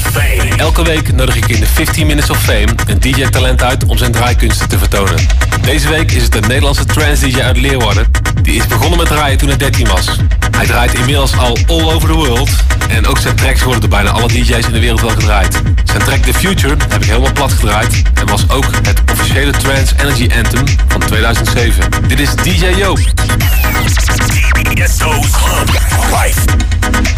Fame. Elke week nodig ik in de 15 Minutes of Fame een DJ-talent uit om zijn draaikunsten te vertonen. Deze week is het een Nederlandse trance-DJ uit Leeuwarden. Die is begonnen met draaien toen hij 13 was. Hij draait inmiddels al all over the world. En ook zijn tracks worden door bijna alle DJ's in de wereld wel gedraaid. Zijn track The Future heb ik helemaal plat gedraaid. En was ook het officiële Trance Energy Anthem van 2007. Dit is DJ Joop. DSO's Club Life.